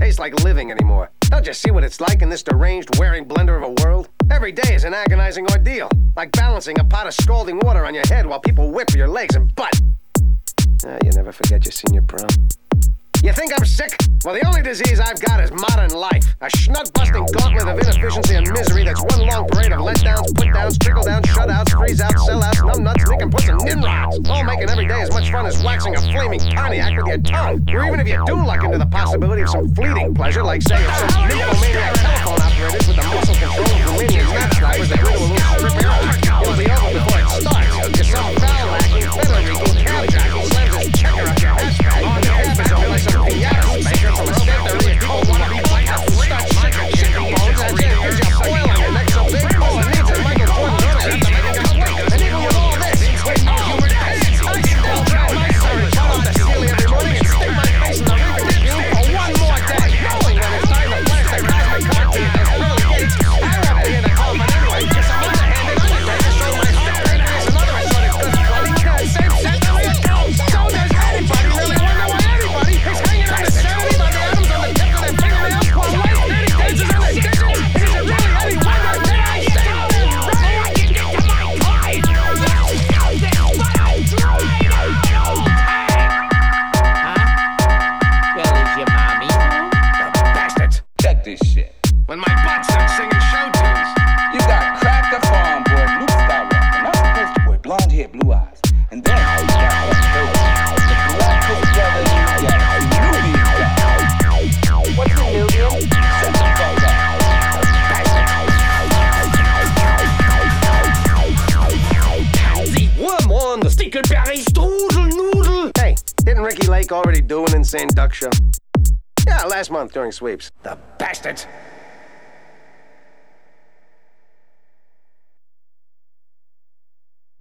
taste like living anymore. Don't you see what it's like in this deranged, wearing blender of a world? Every day is an agonizing ordeal, like balancing a pot of scalding water on your head while people whip your legs and butt. You never forget your senior prom. You think I'm sick? Well, the only disease I've got is modern life. A schnut-busting gauntlet of inefficiency and misery that's one long parade of letdowns, put-downs, trickle-downs, shutouts, freeze-outs, sellouts, numbnuts, nick-and-puts, and nimrods. All making every day as much fun as waxing a flaming Pontiac with your tongue. Or even if you do luck into the possibility of some fleeting pleasure, like, say, if some nymphomaniac telephone operators with the muscle-controlled Dominion snap-snipers that riddle a little strip out, it'll be over before it starts. If some foul-lacking, feather-reeking cab jockey slams his checker up your hashtag on the cab like some piñata maker from a Santeria people wanna be like us. Start shaking chicken bones and then here's your foil on your neck so big all it needs is Michael Jordan to make it complete. And even with all this, with no humor, I can still drive my service out on the ceiling every morning and stick my face in the reaping machine for one more day, knowing when it's time to blast the cosmic content that really gates. I won't be in the cold, but anyway, just some underhanded undertaker show my stick pancreas and other assorted good quality kills. Same Santeria kills. So does anybody really wonder why everybody is hanging on the sanity by the atoms on the tip of their fingernails while life dirty dances on their stitches? Is it really any wonder that I stay there right? I can get to my point. That's this, but I tried out. Well, is your mommy? The bastards. Check this shit. When my butt starts singing show tunes. You got Cracker Farm boy Luke Skywalker, not the first boy, blonde hair, blue eyes. And then you got the Galactus brothers, you got Nubian guy. What's the Nubian? Shut the fuck up. The worm on the Stickelberry strudel noodle. Hey, didn't Ricky Lake already do an insane duck show? Yeah, last month during sweeps. The bastards.